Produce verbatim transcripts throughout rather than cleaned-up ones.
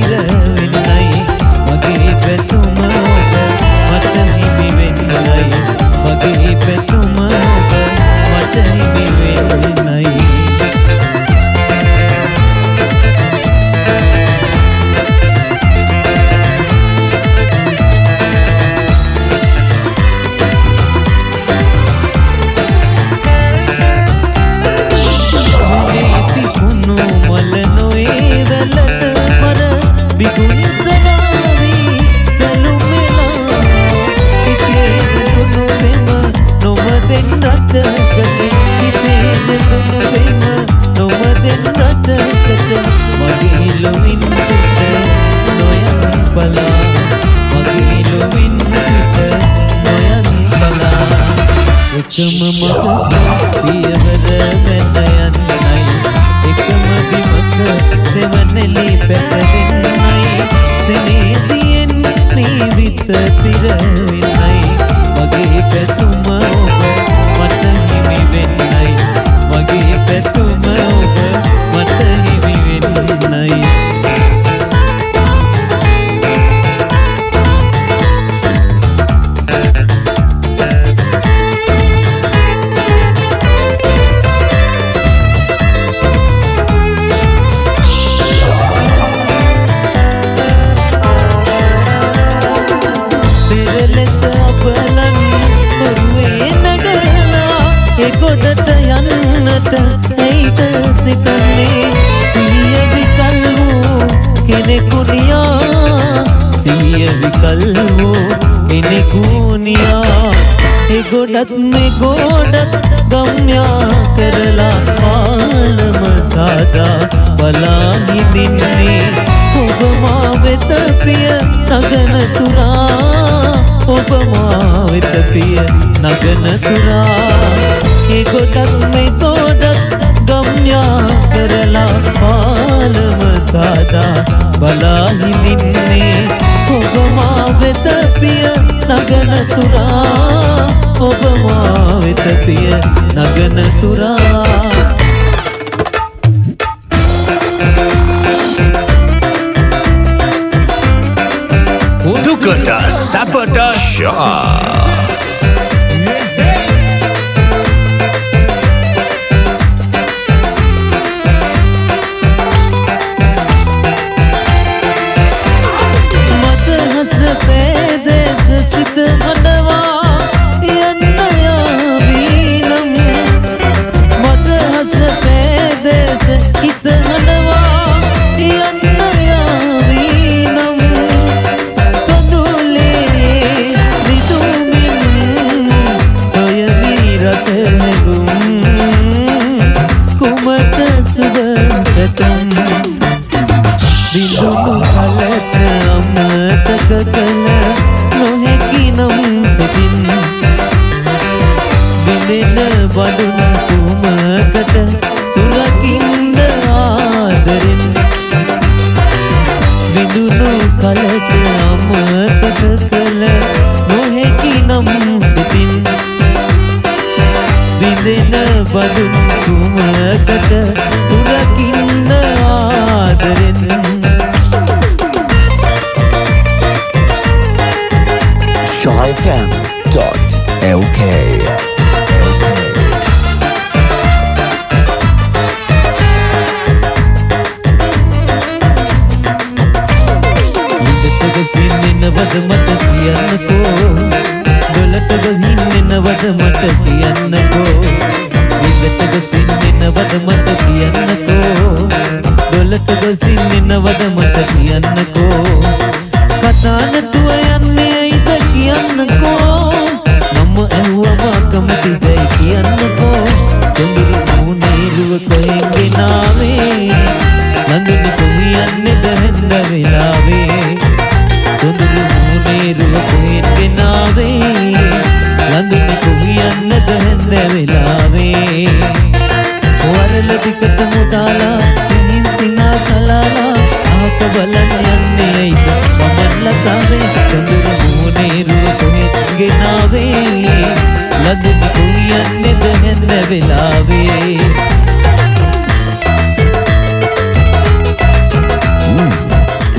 තිර වෙන්නයි මගේ පැතුම ඔබ මට හිමි වෙන්නයි මගේ පැතුම ඔබ මට හිමි වෙන්නයි එකම මගක පියවර මැද යන්නයි එකම බිමක සෙවණෙලි පැටවෙන්නයි සෙනෙහදියෙන් නිවිත පිර වෙන්නයි මගේ පැතුම ඔබ මට හිමි වෙන්නයි මගේ පැතුම ඔබ මට හිමි වෙන්නයි ගොඩට යන්නට ඇයිද සිතන්නේ සිහිය විකල් වූ කෙනෙකු නියා සිහිය විකල් වූ කෙනෙකු නියා ඒ ගොඩත් මේ ගොඩත් ගම්යා කරලා පාලම සාදා බලා හිඳින්නේ ඔබ මා වෙත පිය නගන තුරා ඔබ මා වෙත පිය නගන තුරා ඒ ගොඩක් මේ ගොඩක් ගම්යා කරලා පාලම සාදා බලා හිඳින්නේ ඔබ මා වෙත පිය නගන තුරා ඔබ මා වෙත පිය නගන තුරා දුකට සැපට ෂා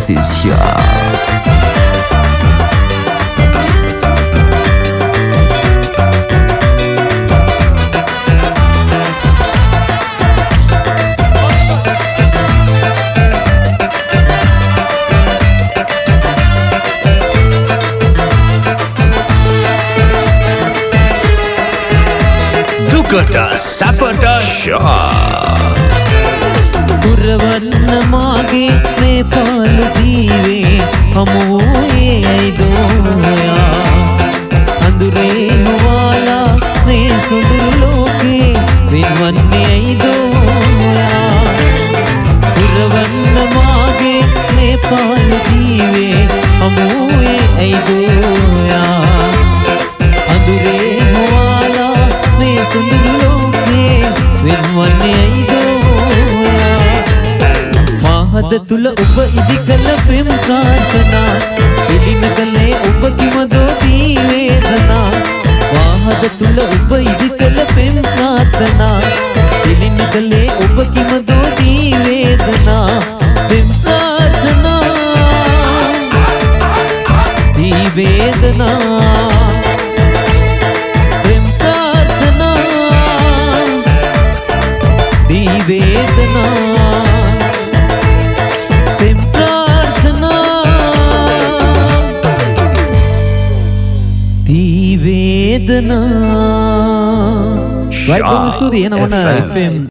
This is Shah. Dukata Sapata Shah. පුරවන්න මාගේ මේ පාළු ජීවේ හමුවේ ඇයිදෝයා අඳුරේ නොවාලා මේ සුදුරු ලෝකේ වෙන්වන්නේ ඇයිදෝයා පුරවන්න මාගේ මේ පාළු ජීවේ හමුවේ ඇයිදෝයා අඳුරේ නොවාලා මේ සුදුරු ලෝකේ වෙන්වන්නේ ඇයිදෝයා හද තුල ඔබ ඉදි කළ පෙම් ප්‍රාර්ථනා පිළිම කළේ ඔබ කිමදෝ දී වේදනා වාහද තුල ඔබ ඉදි කළ පෙම් ප්‍රාර්ථනා පිළිම කළේ ඔබ කිමදෝ දී වේදනා පෙම් ප්‍රාර්ථනා දී වේදනා පෙම් ප්‍රාර්ථනා දී වේදනා Right, Studio, F M